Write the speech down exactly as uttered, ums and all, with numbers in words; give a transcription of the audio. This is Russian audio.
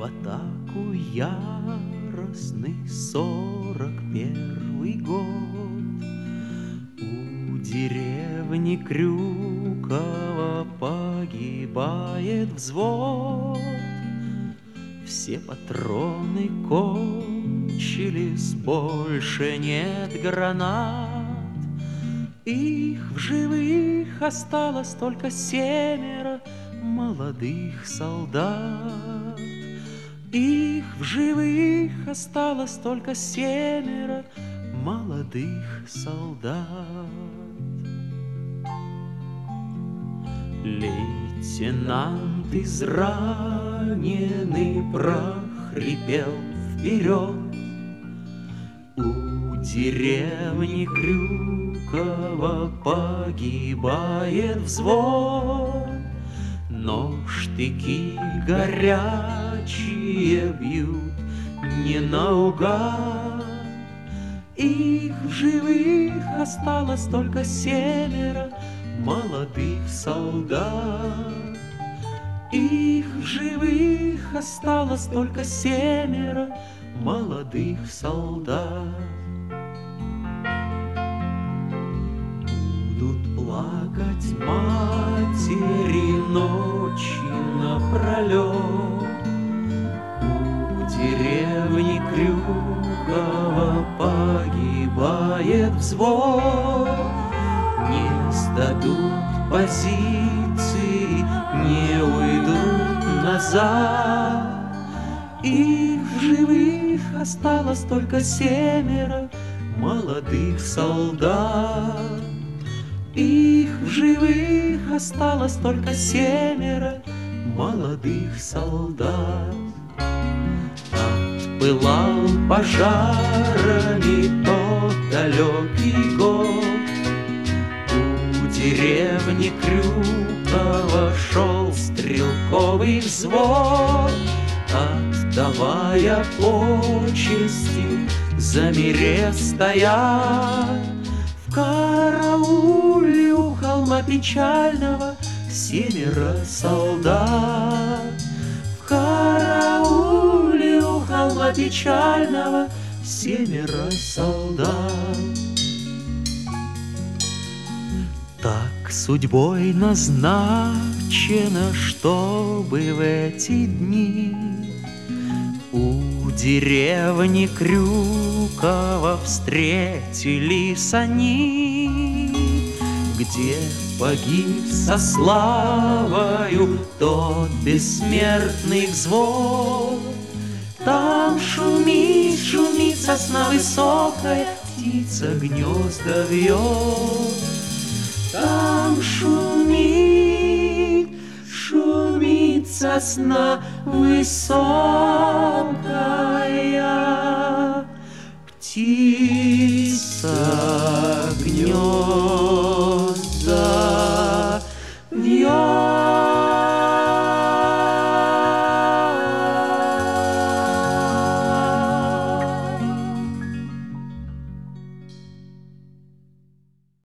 В атаку яростный сорок первый год. У деревни Крюково погибает взвод. Все патроны кончились, больше нет гранат. Их в живых осталось только семеро молодых солдат. Их в живых осталось только семеро молодых солдат. Лейтенант израненный прохрипел вперед. У деревни Крюково погибает взвод. Но штыки горячие бьют не наугад. Их в живых осталось только семеро молодых солдат. Их в живых осталось только семеро молодых солдат. Будут плакать матери ночи напролет. У деревни Крюково погибает взвод. Не сдадут позиции, не уйдут назад. Их в живых осталось только семеро молодых солдат. Их в живых осталось только семеро молодых солдат. Отпылал пожарами тот далекий год. У деревни Крюково шел стрелковый взвод. Отдавая почести, замерев стоят. В карауле у холма печального семеро солдат. В карауле у холма печального семеро солдат. Так судьбой назначено, чтобы в эти дни у деревни Крюково встретились они, где погиб со славою тот бессмертный взвод. Там шумит, шумит сосна высокая, птица гнезда вьет. Там шумит, шумит сосна высокая, птица гнезда